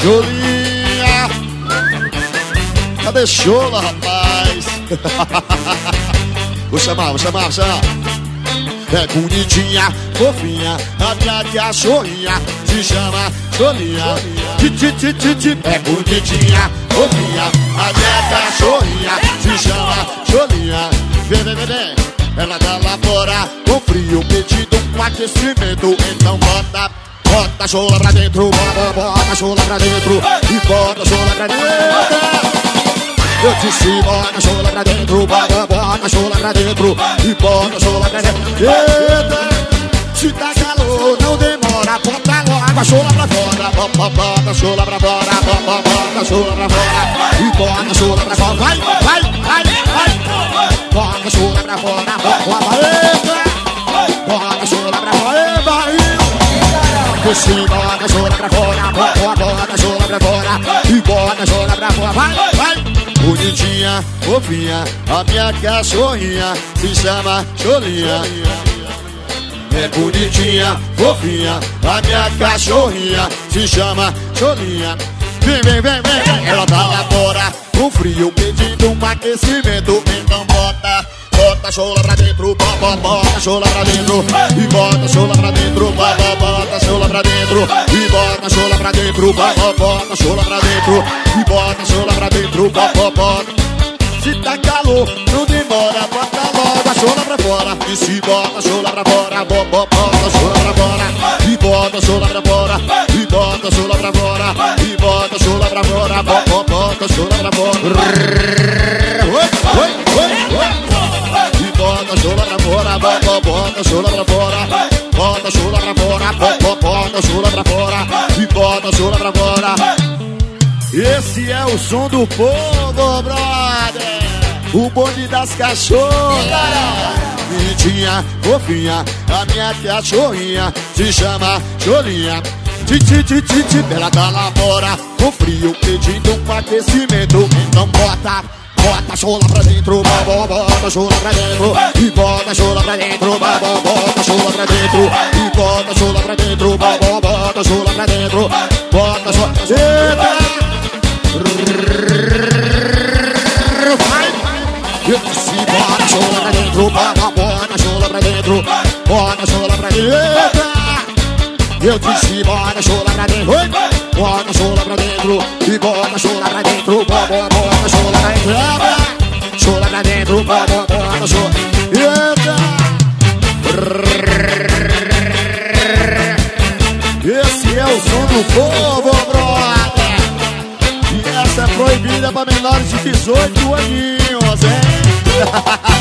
Cholinha. Cadê Chola, rapaz? Vou chamar. É bonitinha, fofinha, a minha cachorrinha se chama Cholinha. É bonitinha, fofinha, a minha cachorrinha se chama Cholinha. Vem. Ela tá lá fora com frio, pedindo um aquecimento. Então bota Chola pra dentro, bota Chola pra dentro e bota Chola pra dentro. Eu disse bota Chola pra dentro, bota Chola pra dentro e bota Chola pra dentro. Eita, se tá calor não demora, bota logo a Chola pra fora, bota Chola pra fora, bota Chola pra fora e bota Chola pra fora. Vai, bota Chola pra fora, bota Chola pra fora, barriga. Você bota Chola pra fora, bota Chola pra fora e bota Chola pra fora. Vai. Bonitinha, fofinha, a minha cachorrinha se chama Cholinha. É bonitinha, fofinha, a minha cachorrinha se chama Cholinha. Vem. Ela tá lá fora com frio, pedindo um aquecimento. Então bota Chola pra dentro, bota Chola pra dentro e bota Chola pra dentro, bota Chola pra dentro e bota Chola pra dentro, bota Chola pra dentro e bota Chola pra dentro, bota. Se tá calor, não demora, bota logo a Chola pra fora. E se bota Chola pra fora, bota Chola pra fora e bota Chola pra fora e bota Chola pra fora e bota Chola pra fora, bota Chola pra fora. Bota Chola pra fora, bota Chola pra fora, bota Chola pra fora, bota Chola pra fora e bota Chola pra fora. Esse é o som do povo, brother. O bonde das cachorras. Bonitinha, fofinha, a minha cachorrinha se chama Cholinha. Ela tá lá fora com frio, pedindo um aquecimento. Então bota Chola pra dentro, bota Chola pra dentro e bota Chola pra dentro, bota Chola pra dentro e bota Chola pra dentro, bota Chola pra dentro, bota Chola. Vai! Eu disse bota Chola pra dentro, bota Chola pra dentro, bota Chola pra dentro. Eu disse bota Chola pra dentro, bota Chola pra dentro e bota Chola pra dentro, bota Chola pra dentro, Chola pra dentro, bota Chola. Esse é o som do povo, brother. E essa é proibida pra menores de 18 aninhos, hein?